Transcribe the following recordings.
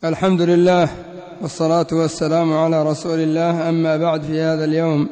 الحمد لله والصلاة والسلام على رسول الله. أما بعد، في هذا اليوم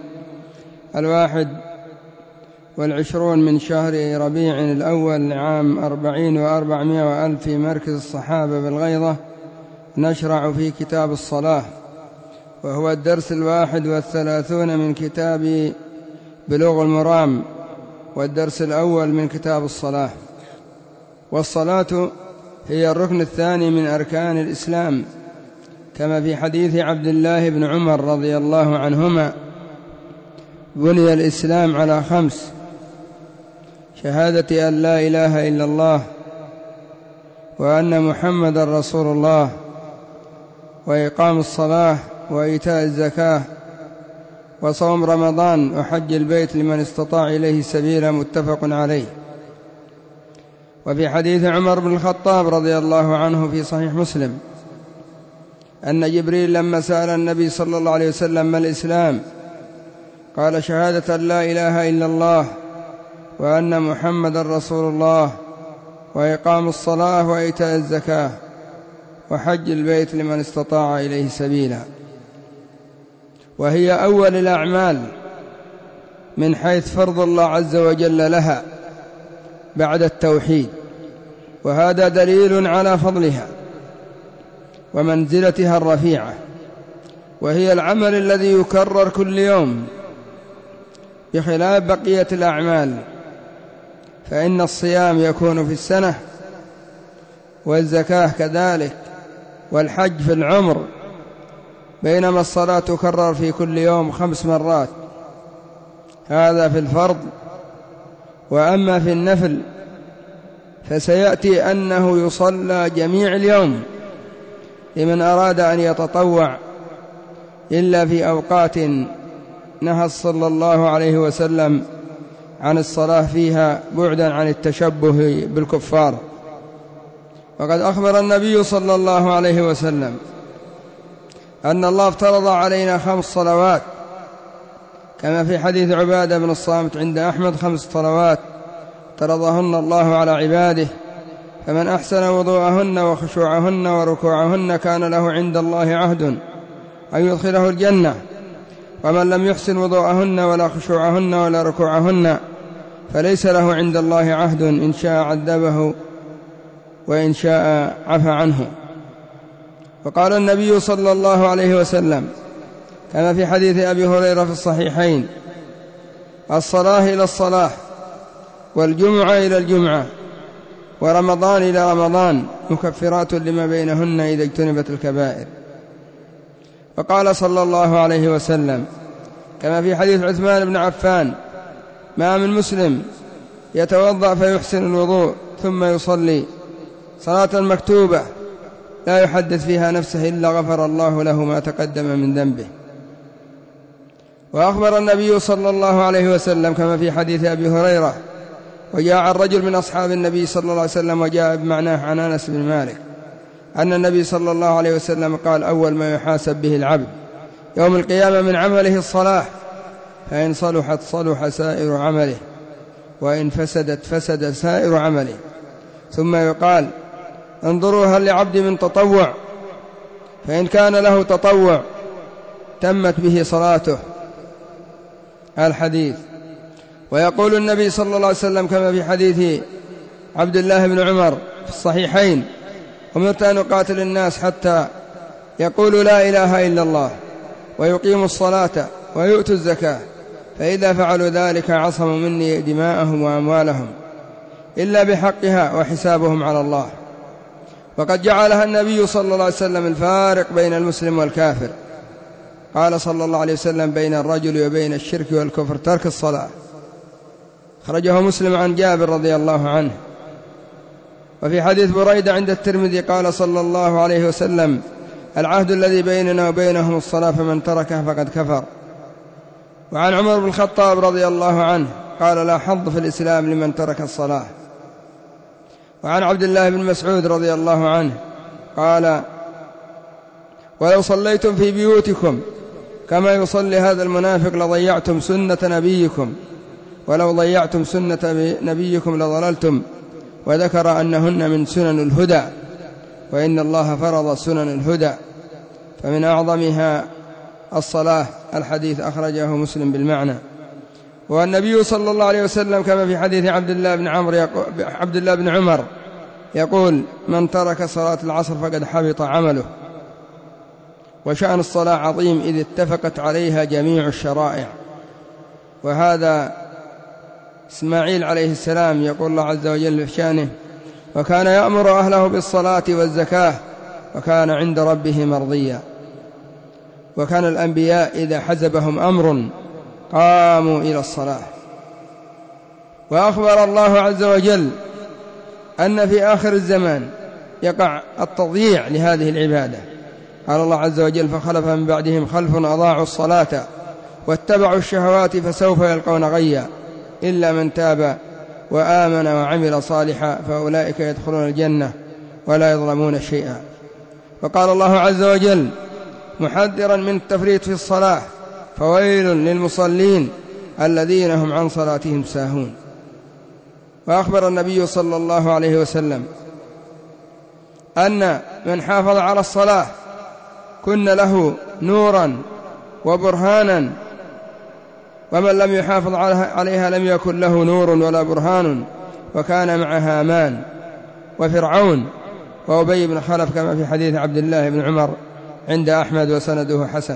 21 من شهر ربيع الأول عام 40 و400 وألف في مركز الصحابة بالغيضة نشرع في كتاب الصلاة، وهو الدرس 31 من كتاب بلوغ المرام، والدرس الأول من كتاب الصلاة. والصلاة هي الركن الثاني من أركان الإسلام، كما في حديث عبد الله بن عمر رضي الله عنهما: بني الإسلام على 5: شهادة أن لا إله إلا الله، وأن محمد رسول الله، وإقام الصلاة، وإيتاء الزكاة، وصوم رمضان، وحج البيت لمن استطاع إليه سبيلا، متفق عليه. وفي حديث عمر بن الخطاب رضي الله عنه في صحيح مسلم أن جبريل لما سأل النبي صلى الله عليه وسلم: ما الإسلام؟ قال: شهادة أن لا إله إلا الله، وأن محمد رسول الله، وإقام الصلاة، وإيتاء الزكاة، وحج البيت لمن استطاع إليه سبيلا. وهي أول الأعمال من حيث فرض الله عز وجل لها بعد التوحيد، وهذا دليل على فضلها ومنزلتها الرفيعة. وهي العمل الذي يكرر كل يوم بخلاف بقية الأعمال، فإن الصيام يكون في السنة، والزكاة كذلك، والحج في العمر، بينما الصلاة تكرر في كل يوم 5 مرات. هذا في الفرض. وأما في النفل فسيأتي أنه يصلى جميع اليوم لمن أراد أن يتطوع، إلا في أوقات نهى صلى الله عليه وسلم عن الصلاة فيها بعدا عن التشبه بالكفار. وقد أخبر النبي صلى الله عليه وسلم أن الله افترض علينا 5 صلوات، كما في حديث عبادة بن الصامت عند أحمد: 5 صلوات افترضهن الله على عباده، فمن أحسن وضوءهن وخشوعهن وركوعهن كان له عند الله عهد أن يدخله الجنة، ومن لم يحسن وضوءهن ولا خشوعهن ولا ركوعهن فليس له عند الله عهد، إن شاء عذبه وإن شاء عفى عنه. وقال النبي صلى الله عليه وسلم كما في حديث أبي هريرة في الصحيحين: الصلاة إلى الصلاة، والجمعة إلى الجمعة، ورمضان إلى رمضان، مكفرات لما بينهن إذا اجتنبت الكبائر. وقال صلى الله عليه وسلم كما في حديث عثمان بن عفان: ما من مسلم يتوضأ فيحسن الوضوء ثم يصلي صلاة مكتوبة لا يحدث فيها نفسه إلا غفر الله له ما تقدم من ذنبه. وأخبر النبي صلى الله عليه وسلم كما في حديث أبي هريرة: وجاء الرجل من أصحاب النبي صلى الله عليه وسلم وجاء بمعناه عن أنس بن مالك أن النبي صلى الله عليه وسلم قال: أول ما يحاسب به العبد يوم القيامة من عمله الصلاة، فإن صلحت صلح سائر عمله، وإن فسدت فسد سائر عمله. ثم يقال: انظروا هل لعبد من تطوع، فإن كان له تطوع تمت به صلاته. الحديث. ويقول النبي صلى الله عليه وسلم كما في حديث عبد الله بن عمر في الصحيحين: أمرت أن أقاتل الناس حتى يقولوا لا إله إلا الله، ويقيموا الصلاة، ويؤتوا الزكاة، فإذا فعلوا ذلك عصموا مني دماءهم وأموالهم إلا بحقها، وحسابهم على الله. وقد جعلها النبي صلى الله عليه وسلم الفارق بين المسلم والكافر. قال صلى الله عليه وسلم: بين الرجل وبين الشرك والكفر ترك الصلاة. خرجه مسلم عن جابر رضي الله عنه. وفي حديث بريدة عند الترمذي قال صلى الله عليه وسلم: العهد الذي بيننا وبينهم الصلاة، فمن تركها فقد كفر. وعن عمر بن الخطاب رضي الله عنه قال: لا حظ في الإسلام لمن ترك الصلاة. وعن عبد الله بن مسعود رضي الله عنه قال: ولو صليتم في بيوتكم كما يصلي هذا المنافق لضيعتم سنة نبيكم، ولو ضيعتم سنة نبيكم لضللتم. وذكر أنهن من سنن الهدى، وإن الله فرض سنن الهدى، فمن أعظمها الصلاة. الحديث أخرجه مسلم بالمعنى. والنبي صلى الله عليه وسلم كما في حديث عبد الله بن عمر يقول: من ترك صلاة العصر فقد حبط عمله. وشأن الصلاة عظيم إذ اتفقت عليها جميع الشرائع. وهذا إسماعيل عليه السلام يقول الله عز وجل في شأنه: وكان يأمر أهله بالصلاة والزكاة وكان عند ربه مرضيا. وكان الأنبياء إذا حزبهم أمر قاموا إلى الصلاة. وأخبر الله عز وجل أن في آخر الزمان يقع التضييع لهذه العبادة. قال الله عز وجل: فخلف من بعدهم خلف أضاعوا الصلاة واتبعوا الشهوات فسوف يلقون غيا إلا من تاب وآمن وعمل صالحا فأولئك يدخلون الجنة ولا يظلمون شيئا. وقال الله عز وجل محذرا من التفريط في الصلاة: فويل للمصلين الذين هم عن صلاتهم ساهون. وأخبر النبي صلى الله عليه وسلم أن من حافظ على الصلاة كن له نورا وبرهانا، ومن لم يحافظ عليها لم يكن له نور ولا برهان. وكان مع هامان وفرعون وأبي بن خلف كما في حديث عبد الله بن عمر عند أحمد وسنده حسن.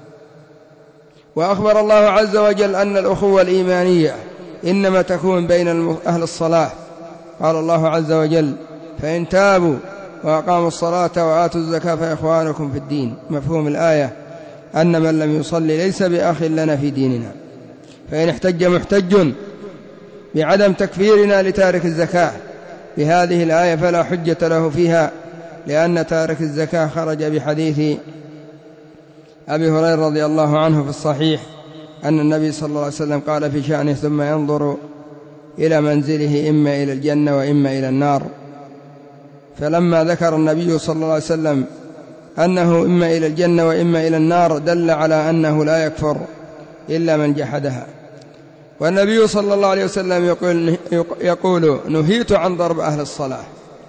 وأخبر الله عز وجل أن الأخوة الإيمانية إنما تكون بين أهل الصلاة. قال الله عز وجل: فإن تابوا وأقاموا الصلاة وآتوا الزكاة فإخوانكم في الدين. مفهوم الآية أن من لم يصلي ليس بأخ لنا في ديننا. فإن احتج محتج بعدم تكفيرنا لتارك الزكاة بهذه الآية فلا حجة له فيها، لأن تارك الزكاة خرج بحديث أبي هريرة رضي الله عنه في الصحيح أن النبي صلى الله عليه وسلم قال في شأنه: ثم ينظر إلى منزله إما إلى الجنة وإما إلى النار. فلما ذكر النبي صلى الله عليه وسلم أنه إما إلى الجنة وإما إلى النار دل على أنه لا يكفر إلا من جحدها. والنبي صلى الله عليه وسلم يقول: نهيت عن ضرب أهل الصلاة.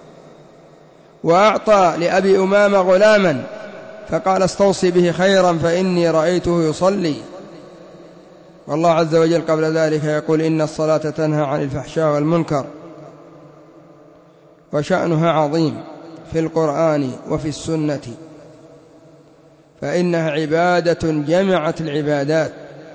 وأعطى لأبي أمامة غلاما فقال: استوصي به خيرا فإني رأيته يصلي. والله عز وجل قبل ذلك يقول: إن الصلاة تنهى عن الفحشاء والمنكر. وشأنها عظيم في القرآن وفي السنة، فإنها عبادة جمعت العبادات،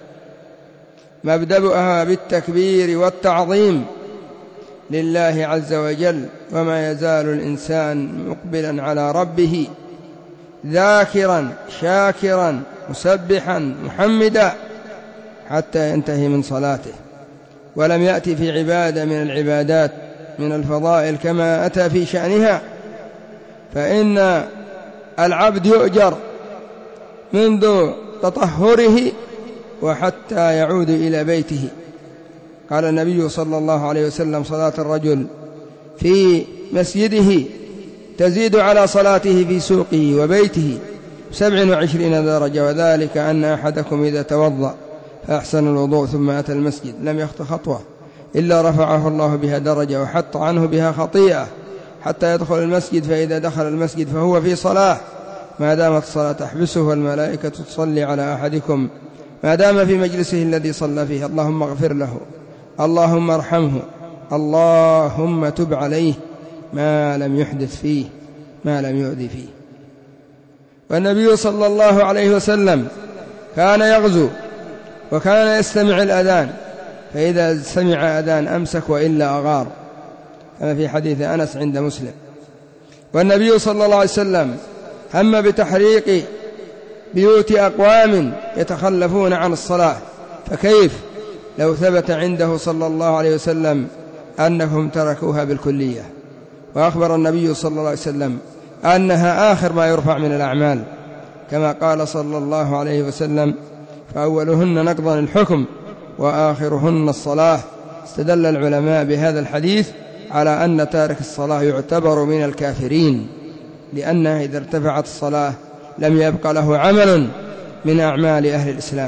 مبدأها بالتكبير والتعظيم لله عز وجل. وما يزال الإنسان مقبلا على ربه ذاكرا شاكرا مسبحا محمدا حتى ينتهي من صلاته. ولم يأتي في عبادة من العبادات من الفضائل كما أتى في شأنها، فإن العبد يؤجر منذ تطهره وحتى يعود إلى بيته. قال النبي صلى الله عليه وسلم: صلاة الرجل في مسجده تزيد على صلاته في سوقه وبيته 27 درجة، وذلك أن أحدكم إذا توضأ فأحسن الوضوء ثم أتى المسجد لم يخط خطوة إلا رفعه الله بها درجة وحط عنه بها خطيئة حتى يدخل المسجد، فإذا دخل المسجد فهو في صلاة ما دامت الصلاة تحبسه، والملائكة تصلي على أحدكم ما دام في مجلسه الذي صلى فيه. اللهم اغفر له، اللهم ارحمه، اللهم تب عليه ما لم يحدث فيه، ما لم يؤذي فيه. والنبي صلى الله عليه وسلم كان يغزو وكان يستمع الأذان، فإذا سمع أذان أمسك وإلا أغار، كما في حديث أنس عند مسلم. والنبي صلى الله عليه وسلم هم بتحريق بيوت أقوام يتخلفون عن الصلاة، فكيف لو ثبت عنده صلى الله عليه وسلم أنهم تركوها بالكلية. وأخبر النبي صلى الله عليه وسلم أنها آخر ما يرفع من الأعمال، كما قال صلى الله عليه وسلم: فأولهن نقضا الحكم وآخرهن الصلاة. استدل العلماء بهذا الحديث على أن تارك الصلاة يعتبر من الكافرين، لأنها إذا ارتفعت الصلاة لم يبق له عمل من أعمال أهل الإسلام.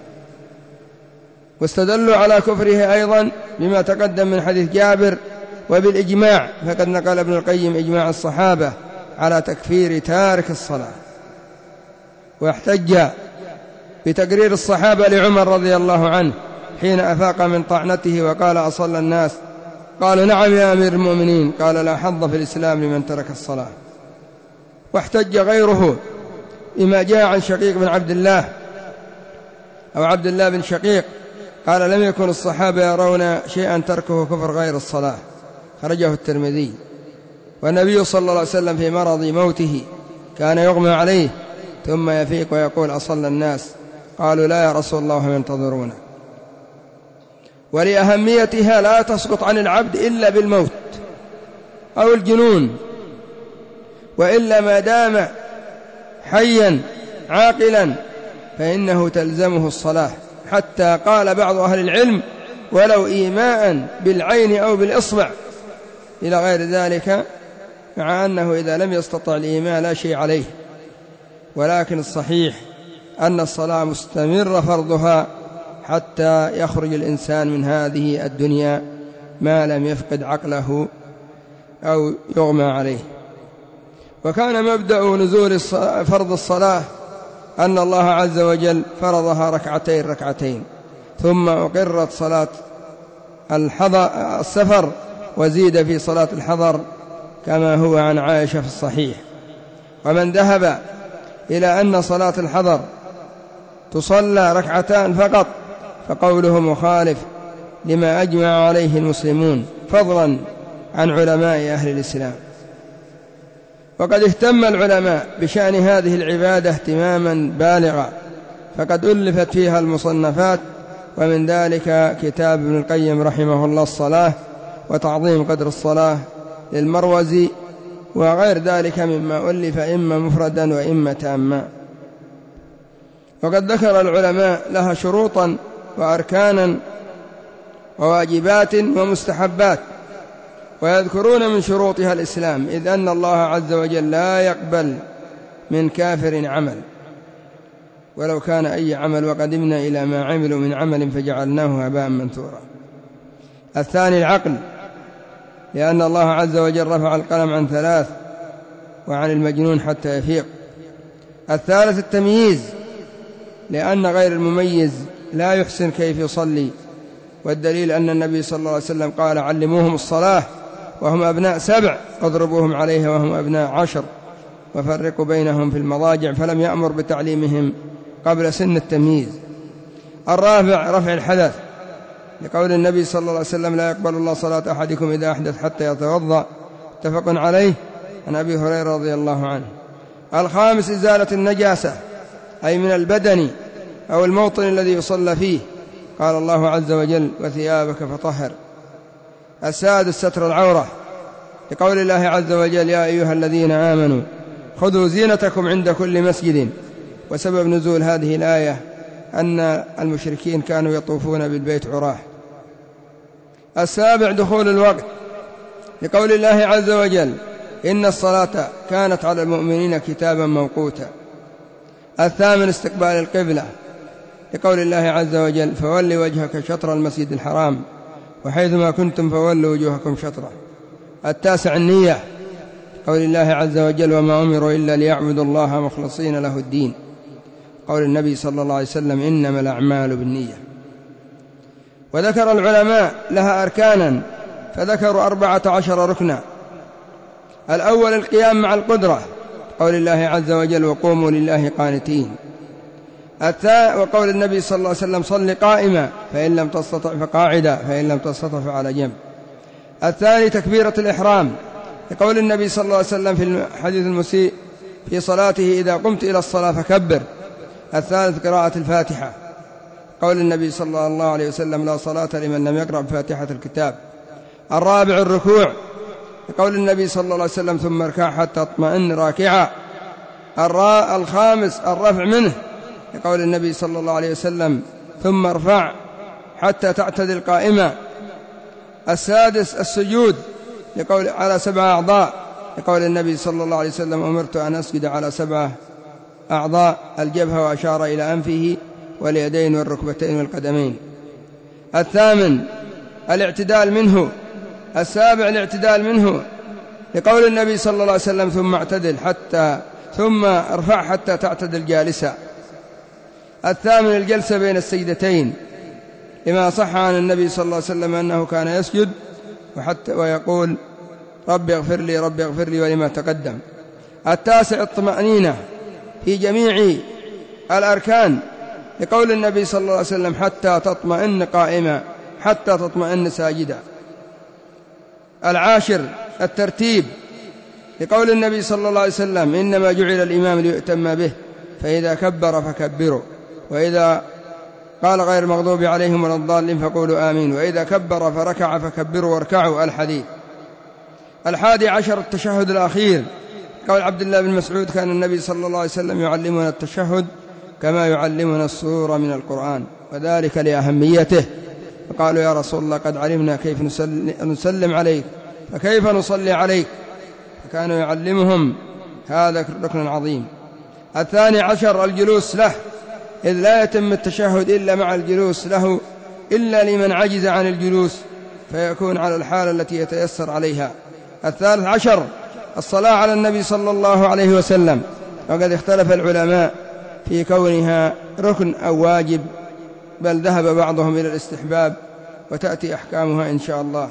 واستدلوا على كفره أيضا بما تقدم من حديث جابر وبالإجماع، فقد نقل ابن القيم إجماع الصحابة على تكفير تارك الصلاة. واحتج بتقرير الصحابة لعمر رضي الله عنه حين أفاق من طعنته وقال: أصلى الناس؟ قالوا: نعم يا أمير المؤمنين. قال: لا حظ في الإسلام لمن ترك الصلاة. واحتج غيره بما جاء عن شقيق بن عبد الله أو عبد الله بن شقيق قال: لم يكن الصحابة يرون شيئا تركه كفر غير الصلاة، خرجه الترمذي. والنبي صلى الله عليه وسلم في مرض موته كان يغمى عليه ثم يفيق ويقول: أصلى الناس؟ قالوا: لا يا رسول الله ينتظرونه. ولأهميتها لا تسقط عن العبد إلا بالموت أو الجنون، وإلا ما دام حيا عاقلا فإنه تلزمه الصلاة، حتى قال بعض أهل العلم: ولو إيماء بالعين أو بالإصبع إلى غير ذلك، مع أنه إذا لم يستطع الإيماء لا شيء عليه. ولكن الصحيح أن الصلاة مستمر فرضها حتى يخرج الإنسان من هذه الدنيا ما لم يفقد عقله أو يغمى عليه. وكان مبدأ نزول فرض الصلاة أن الله عز وجل فرضها ركعتين، ثم أقرت صلاة السفر وزيد في صلاة الحضر كما هو عن عائشة في الصحيح. ومن ذهب إلى أن صلاة الحضر تصلى ركعتان فقط فقوله مخالف لما أجمع عليه المسلمون، فضلا عن علماء أهل الإسلام. وقد اهتم العلماء بشأن هذه العبادة اهتماما بالغا، فقد ألفت فيها المصنفات، ومن ذلك كتاب ابن القيم رحمه الله الصلاة وتعظيم قدر الصلاة للمروزي، وغير ذلك مما ألف إما مفردا وإما تاما. وقد ذكر العلماء لها شروطا وأركانا وواجبات ومستحبات، ويذكرون من شروطها الإسلام، إذ أن الله عز وجل لا يقبل من كافر عمل ولو كان أي عمل، وقدمنا إلى ما عملوا من عمل فجعلناه هباء منثورا. الثاني العقل، لأن الله عز وجل رفع القلم عن 3 وعن المجنون حتى يفيق. الثالث التمييز، لأن غير المميز لا يحسن كيف يصلي، والدليل أن النبي صلى الله عليه وسلم قال: علموهم الصلاة وهم أبناء 7، اضربوهم عليها وهم أبناء 10، وفرقوا بينهم في المضاجع، فلم يأمر بتعليمهم قبل سن التمييز. الرابع رفع الحدث، لقول النبي صلى الله عليه وسلم: لا يقبل الله صلاة أحدكم إذا أحدث حتى يتوضأ، متفق عليه، عن أبي هريرة رضي الله عنه. الخامس إزالة النجاسة، أي من البدن أو الموطن الذي يصلى فيه، قال الله عز وجل: وثيابك فطهر. السادس ستر العورة، لقول الله عز وجل: يا أيها الذين آمنوا خذوا زينتكم عند كل مسجد. وسبب نزول هذه الآية أن المشركين كانوا يطوفون بالبيت عراه. السابع دخول الوقت، لقول الله عز وجل: إن الصلاة كانت على المؤمنين كتابا موقوتا. الثامن استقبال القبلة، لقول الله عز وجل: فول وجهك شطر المسجد الحرام وحيثما كنتم فولوا وجوهكم شطره. التاسع النية، قول الله عز وجل: وما أمروا إلا ليعبدوا الله مخلصين له الدين. قول النبي صلى الله عليه وسلم: إنما الأعمال بالنية. وذكر العلماء لها أركانا، فذكروا 14 ركنا. الأول القيام مع القدرة، قول الله عز وجل: وقوموا لله قانتين. وقول النبي صلى الله عليه وسلم: صل قائما فإن لم تستطع فقاعدا فإن لم تستطع فعلى جنب. الثاني تكبيرة الإحرام، لقول النبي صلى الله عليه وسلم في حديث المسيء في صلاته: إذا قمت إلى الصلاة فكبر. الثالث قراءة الفاتحة، قول النبي صلى الله عليه وسلم: لا صلاة لمن لم يقرأ بفاتحة الكتاب. الرابع الركوع، لقول النبي صلى الله عليه وسلم: ثم اركع حتى اطمئن راكعا. الخامس الرفع منه، لقول النبي صلى الله عليه وسلم: ثم ارفع حتى تعتدل قائما. السادس السجود، لقول على 7 أعضاء، لقول النبي صلى الله عليه وسلم: أمرت أن أسجد على 7 أعضاء: الجبهة، وأشار إلى أنفه واليدين والركبتين والقدمين. الثامن الاعتدال منه. السابع الاعتدال منه، لقول النبي صلى الله عليه وسلم ثم ارفع حتى تعتدل جالسا. الثامن الجلسة بين السجدتين، لما صح عن النبي صلى الله عليه وسلم أنه كان يسجد ويقول رب اغفر لي رب اغفر لي ولما تقدم. التاسع الطمأنينة في جميع الأركان، لقول النبي صلى الله عليه وسلم حتى تطمئن قائما حتى تطمئن ساجدا. العاشر الترتيب، لقول النبي صلى الله عليه وسلم إنما جعل الإمام ليؤتم به فإذا كبر فكبروا، وإذا قال غير المغضوب عليهم ولا الضالين فقولوا آمين، وإذا كبر فركع فكبروا واركعوا. الحديث. 11 التشهد الأخير، قول عبد الله بن مسعود كان النبي صلى الله عليه وسلم يعلمنا التشهد كما يعلمنا السورة من القرآن، وذلك لأهميته. فقالوا يا رسول الله قد علمنا كيف نسلم عليك فكيف نصلي عليك، فكانوا يعلمهم هذا ركن عظيم. 12 الجلوس له، إذ لا يتم التشهد إلا مع الجلوس له إلا لمن عجز عن الجلوس فيكون على الحالة التي يتيسر عليها. 13 الصلاة على النبي صلى الله عليه وسلم، وقد اختلف العلماء في كونها ركن أو واجب، بل ذهب بعضهم إلى الاستحباب وتأتي أحكامها إن شاء الله.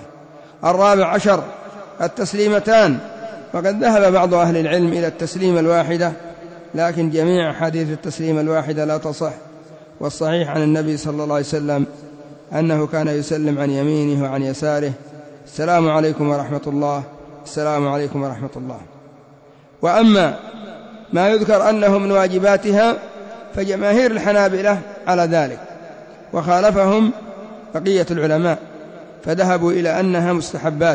14 التسليمتان، وقد ذهب بعض أهل العلم إلى التسليم الواحدة، لكن جميع حديث التسليم الواحدة لا تصح، والصحيح عن النبي صلى الله عليه وسلم أنه كان يسلم عن يمينه وعن يساره السلام عليكم ورحمة الله السلام عليكم ورحمة الله. وأما ما يذكر أنه من واجباتها فجماهير الحنابلة على ذلك، وخالفهم بقية العلماء فذهبوا إلى أنها مستحبات،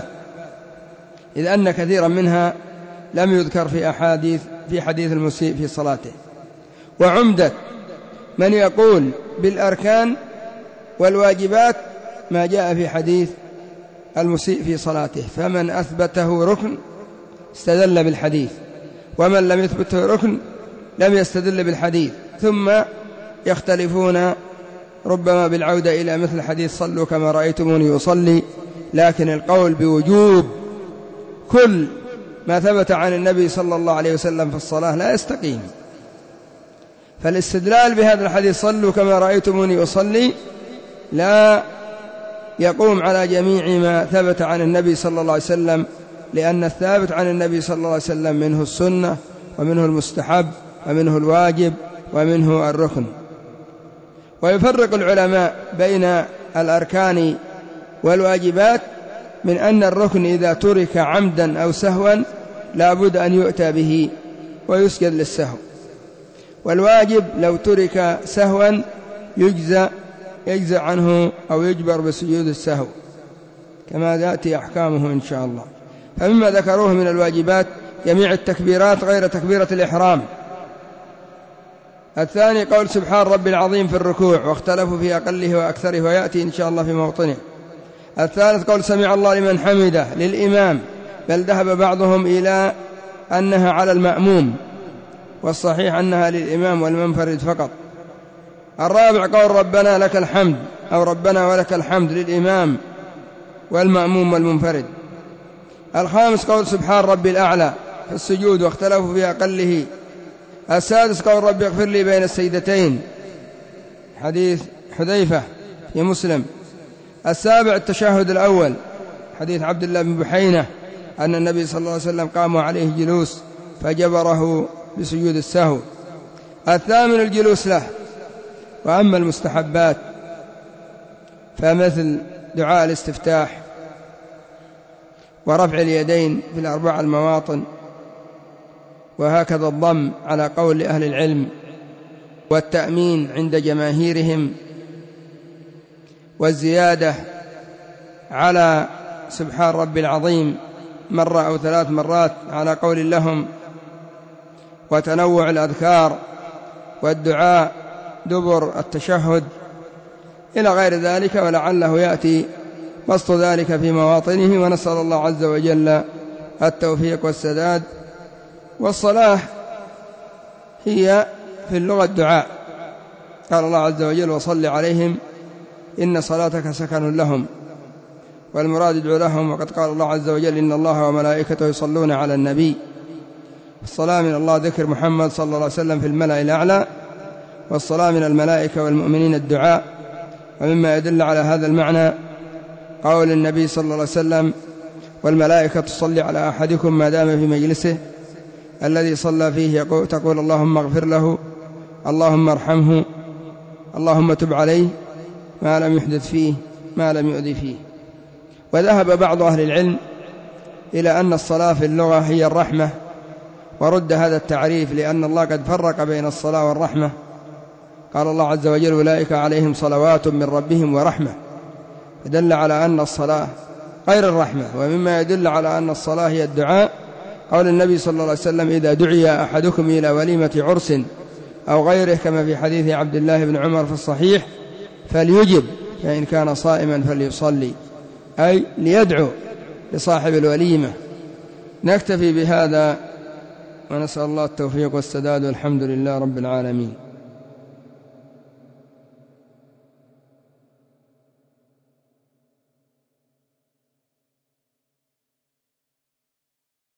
إذ أن كثيرا منها لم يذكر في حديث المسيء في صلاته. وعمدة من يقول بالأركان والواجبات ما جاء في حديث المسيء في صلاته، فمن أثبته ركن استدل بالحديث، ومن لم يثبته ركن لم يستدل بالحديث، ثم يختلفون ربما بالعودة إلى مثل حديث صلوا كما رأيتموني أصلي. لكن القول بوجوب كل ما ثبت عن النبي صلى الله عليه وسلم في الصلاة لا يستقيم، فالاستدلال بهذا الحديث صلوا كما رأيتموني أصلي لا يقوم على جميع ما ثبت عن النبي صلى الله عليه وسلم، لأن الثابت عن النبي صلى الله عليه وسلم منه السنة ومنه المستحب ومنه الواجب ومنه الركن. ويفرق العلماء بين الأركان والواجبات من أن الركن إذا ترك عمدا أو سهوا لا بد أن يؤتى به ويسجد للسهو، والواجب لو ترك سهوا يجزى عنه أو يجبر بسجود السهو كما يأتي أحكامه إن شاء الله. فمما ذكروه من الواجبات جميع التكبيرات غير تكبيرة الإحرام. الثاني قول سبحان ربي العظيم في الركوع، واختلفوا في أقله وأكثره ويأتي إن شاء الله في موطنه. الثالث قول سمع الله لمن حمده للإمام، بل ذهب بعضهم إلى أنها على المأموم، والصحيح أنها للإمام والمنفرد فقط. الرابع قول ربنا لك الحمد أو ربنا ولك الحمد للإمام والمأموم والمنفرد. الخامس قول سبحان ربي الأعلى في السجود، واختلفوا في أقله. السادس قول ربي اغفر لي بين السجدتين، حديث حذيفة في مسلم. السابع التشهد الأول، حديث عبد الله بن بحينة أن النبي صلى الله عليه وسلم قام عليه جلوس فجبره بسجود السهو. الثامن الجلوس له. وأما المستحبات فمثل دعاء الاستفتاح ورفع اليدين في الأربع المواطن، وهكذا الضم على قول أهل العلم، والتأمين عند جماهيرهم، والزيادة على سبحان ربي العظيم مرة أو 3 مرات على قول لهم، وتنوع الأذكار والدعاء دبر التشهد إلى غير ذلك، ولعله يأتي بسط ذلك في مواطنه، ونسأل الله عز وجل التوفيق والسداد. والصلاة هي في اللغة الدعاء، قال الله عز وجل وصل عليهم إن صلاتك سكن لهم. والمراد ادعو لهم، وقد قال الله عز وجل إن الله وملائكته يصلون على النبي. الصلاة من الله ذكر محمد صلى الله عليه وسلم في الملأ الأعلى، والصلاة من الملائكة والمؤمنين الدعاء. ومما يدل على هذا المعنى قول النبي صلى الله عليه وسلم والملائكة تصلي على أحدكم ما دام في مجلسه الذي صلى فيه، تقول اللهم اغفر له، اللهم ارحمه، اللهم تب عليه، ما لم يحدث فيه، ما لم يؤذي فيه. وذهب بعض أهل العلم إلى أن الصلاة في اللغة هي الرحمة، ورد هذا التعريف لأن الله قد فرق بين الصلاة والرحمة. قال الله عز وجل أولئك عليهم صلوات من ربهم ورحمة، يدل على أن الصلاة غير الرحمة. ومما يدل على أن الصلاة هي الدعاء قول النبي صلى الله عليه وسلم إذا دعي أحدكم إلى وليمة عرس أو غيره كما في حديث عبد الله بن عمر في الصحيح فليجب، فإن كان صائما فليصلي، أي ليدعو لصاحب الوليمة. نكتفي بهذا ونسأل الله التوفيق والسداد، والحمد لله رب العالمين.